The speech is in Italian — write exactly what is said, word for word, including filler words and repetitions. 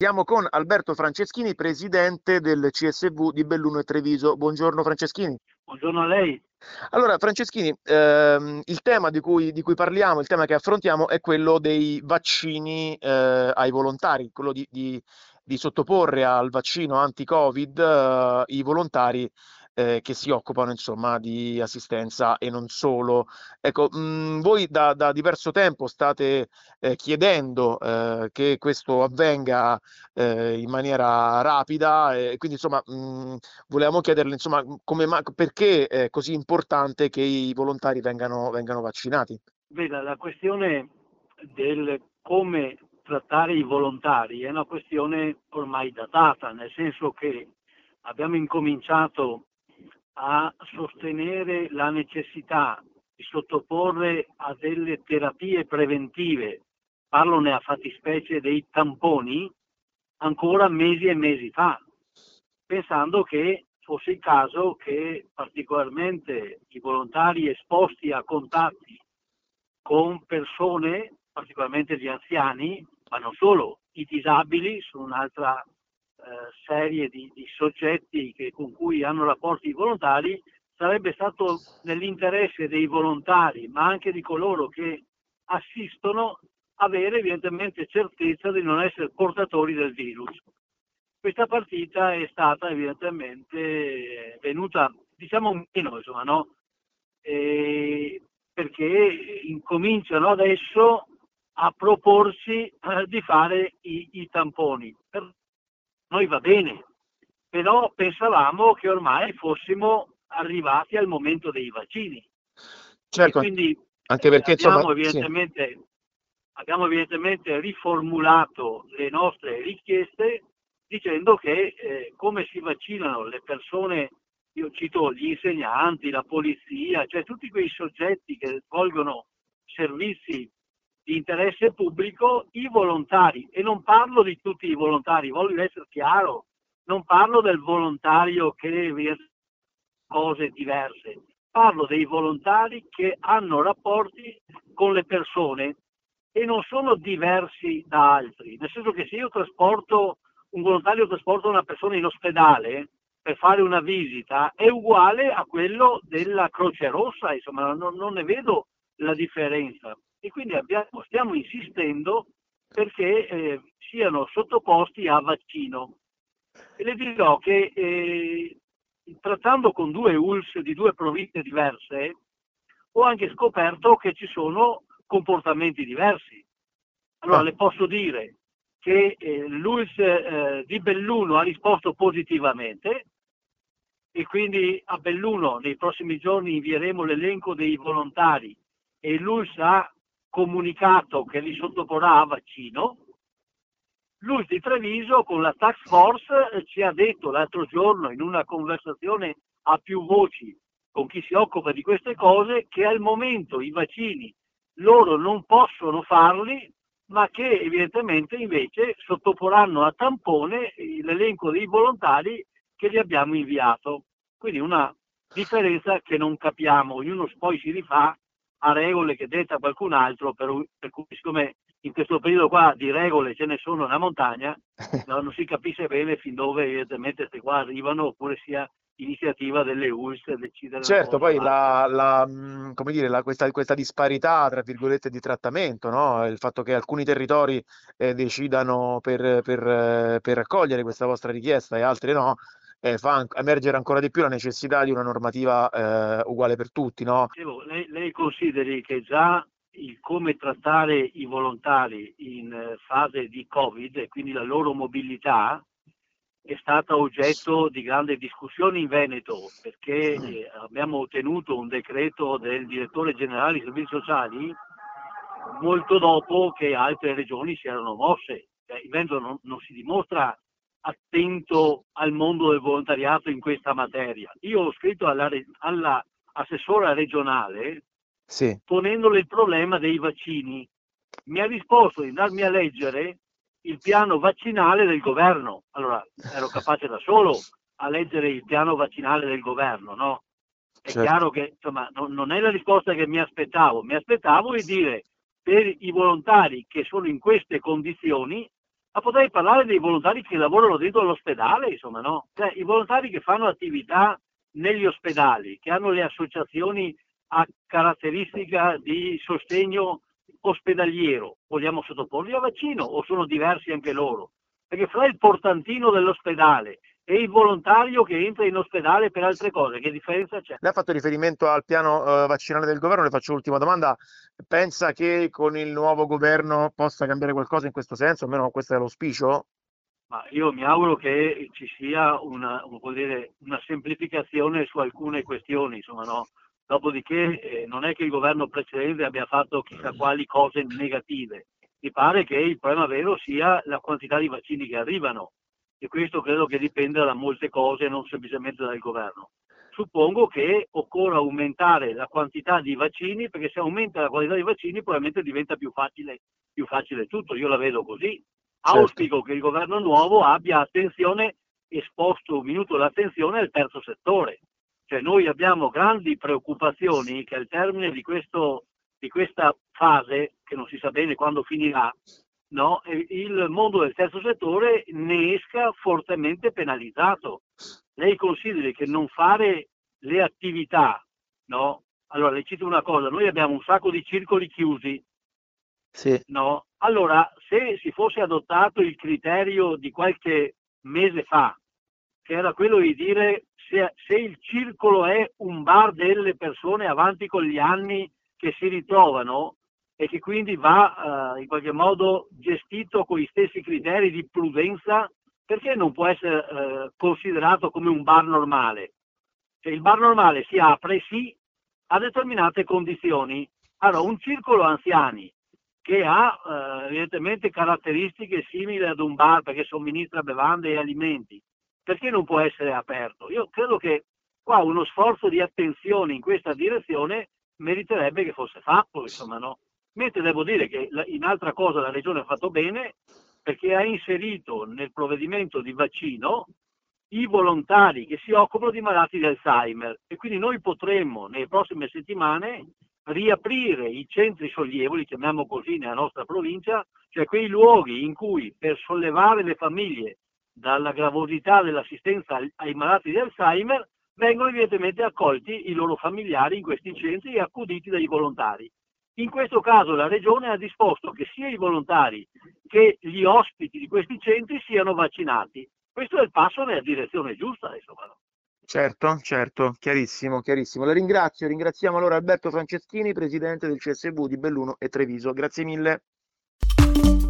Siamo con Alberto Franceschini, presidente del C S V di Belluno e Treviso. Buongiorno Franceschini. Buongiorno a lei. Allora, Franceschini, ehm, il tema di cui, di cui parliamo, il tema che affrontiamo è quello dei vaccini eh, ai volontari, quello di, di- di sottoporre al vaccino anti-Covid eh, i volontari eh, che si occupano, insomma, di assistenza e non solo. Ecco, mh, voi da, da diverso tempo state eh, chiedendo eh, che questo avvenga eh, in maniera rapida e quindi, insomma, mh, volevamo chiederle, insomma, come ma- perché è così importante che i volontari vengano, vengano vaccinati? Veda, la questione del come trattare i volontari è una questione ormai datata, nel senso che abbiamo incominciato a sostenere la necessità di sottoporre a delle terapie preventive, parlo nella fattispecie dei tamponi, ancora mesi e mesi fa, pensando che fosse il caso che particolarmente i volontari esposti a contatti con persone, particolarmente gli anziani, ma non solo, i disabili sono un'altra eh, serie di, di soggetti che, con cui hanno rapporti volontari, sarebbe stato nell'interesse dei volontari, ma anche di coloro che assistono, avere evidentemente certezza di non essere portatori del virus. Questa partita è stata evidentemente venuta, diciamo, meno, insomma, no? Eh, perché incominciano adesso a proporsi eh, di fare i, i tamponi. Per noi va bene, però pensavamo che ormai fossimo arrivati al momento dei vaccini e Certo, an- quindi anche eh, perché, insomma, abbiamo sì. evidentemente abbiamo evidentemente riformulato le nostre richieste dicendo che eh, come si vaccinano le persone, io cito gli insegnanti, la polizia, cioè tutti quei soggetti che svolgono servizi di interesse pubblico, i volontari, e non parlo di tutti i volontari, voglio essere chiaro, non parlo del volontario che vede cose diverse, parlo dei volontari che hanno rapporti con le persone e non sono diversi da altri, nel senso che se io trasporto un volontario trasporta una persona in ospedale per fare una visita è uguale a quello della Croce Rossa, insomma non, non ne vedo la differenza e quindi abbiamo, stiamo insistendo perché eh, siano sottoposti a vaccino. E le dirò che eh, trattando con due U L S di due province diverse ho anche scoperto che ci sono comportamenti diversi. Allora Ah, le posso dire che eh, l'U L S eh, di Belluno ha risposto positivamente e quindi a Belluno nei prossimi giorni invieremo l'elenco dei volontari e l'U L S ha comunicato che li sottoporrà a vaccino. L'U L S di Treviso con la task force eh, ci ha detto l'altro giorno in una conversazione a più voci con chi si occupa di queste cose che al momento i vaccini loro non possono farli, ma che evidentemente invece sottoporranno a tampone l'elenco dei volontari che gli abbiamo inviato. Quindi una differenza che non capiamo, ognuno poi si rifà a regole che detta qualcun altro, per, per cui siccome in questo periodo qua di regole ce ne sono una montagna, no, non si capisce bene fin dove evidentemente queste qua arrivano oppure sia iniziativa delle U L S decidere una certo, cosa o poi l'altra. la, la, mh, come dire, la- questa, questa disparità, tra virgolette, di trattamento, no? Il fatto che alcuni territori eh, decidano per, per, eh, per accogliere questa vostra richiesta e altri no, eh, fa an- emergere ancora di più la necessità di una normativa eh, uguale per tutti, no? Dicevo, lei, lei consideri che già il come trattare i volontari in eh, fase di Covid e quindi la loro mobilità è stata oggetto di grande discussione in Veneto perché eh, abbiamo ottenuto un decreto del direttore generale dei servizi sociali molto dopo che altre regioni si erano mosse. Cioè, il Veneto non, non si dimostra attento al mondo del volontariato in questa materia. Io ho scritto alla, alla assessora regionale Sì, ponendole il problema dei vaccini. Mi ha risposto di darmi a leggere il piano vaccinale del governo. Allora, ero capace da solo a leggere il piano vaccinale del governo, no? È certo. chiaro che insomma non, non è la risposta che mi aspettavo, mi aspettavo di dire per i volontari che sono in queste condizioni Ma potrei parlare dei volontari che lavorano dentro l'ospedale, insomma, no? Cioè, i volontari che fanno attività negli ospedali, che hanno le associazioni a caratteristica di sostegno ospedaliero, vogliamo sottoporli a vaccino o sono diversi anche loro? Perché fra il portantino dell'ospedale e il volontario che entra in ospedale per altre cose, che differenza c'è? Lei ha fatto riferimento al piano eh, vaccinale del governo, le faccio l'ultima domanda. Pensa che con il nuovo governo possa cambiare qualcosa in questo senso? Almeno questo è l'auspicio? Ma io mi auguro che ci sia una, un- vuol dire, una semplificazione su alcune questioni, insomma, no? Dopodiché eh, non è che il governo precedente abbia fatto chissà quali cose negative. Mi pare che il problema vero sia la quantità di vaccini che arrivano e questo credo che dipenda da molte cose, non semplicemente dal governo. Suppongo che occorra aumentare la quantità di vaccini perché se aumenta la quantità di vaccini probabilmente diventa più facile, più facile tutto, io la vedo così. Certo. Auspico che il governo nuovo abbia attenzione, esposto un minuto l'attenzione al terzo settore. Cioè noi abbiamo grandi preoccupazioni che al termine di, questo, di questa fase, che non si sa bene quando finirà, no, il mondo del terzo settore ne esca fortemente penalizzato. Lei consideri che non fare le attività, no? Allora le cito una cosa, noi abbiamo un sacco di circoli chiusi, Sì. no? Allora, se si fosse adottato il criterio di qualche mese fa, che era quello di dire se, se il circolo è un bar delle persone avanti con gli anni che si ritrovano e che quindi va eh, in qualche modo gestito con gli stessi criteri di prudenza, perché non può essere eh, considerato come un bar normale? Cioè, il bar normale si apre sì a determinate condizioni. Allora, un circolo anziani che ha eh, evidentemente caratteristiche simili ad un bar perché somministra bevande e alimenti, perché non può essere aperto? Io credo che qua uno sforzo di attenzione in questa direzione meriterebbe che fosse fatto, insomma, no? Mentre devo dire che in altra cosa la Regione ha fatto bene perché ha inserito nel provvedimento di vaccino i volontari che si occupano di malati di Alzheimer e quindi noi potremmo nelle prossime settimane riaprire i centri sollievo, li chiamiamo così nella nostra provincia, cioè quei luoghi in cui per sollevare le famiglie dalla gravosità dell'assistenza ai malati di Alzheimer vengono evidentemente accolti i loro familiari in questi centri e accuditi dai volontari. In questo caso la Regione ha disposto che sia i volontari che gli ospiti di questi centri siano vaccinati. Questo è il passo nella direzione giusta, insomma. Certo, certo, chiarissimo, chiarissimo. La ringrazio, ringraziamo allora Alberto Franceschini, presidente del C S V di Belluno e Treviso. Grazie mille.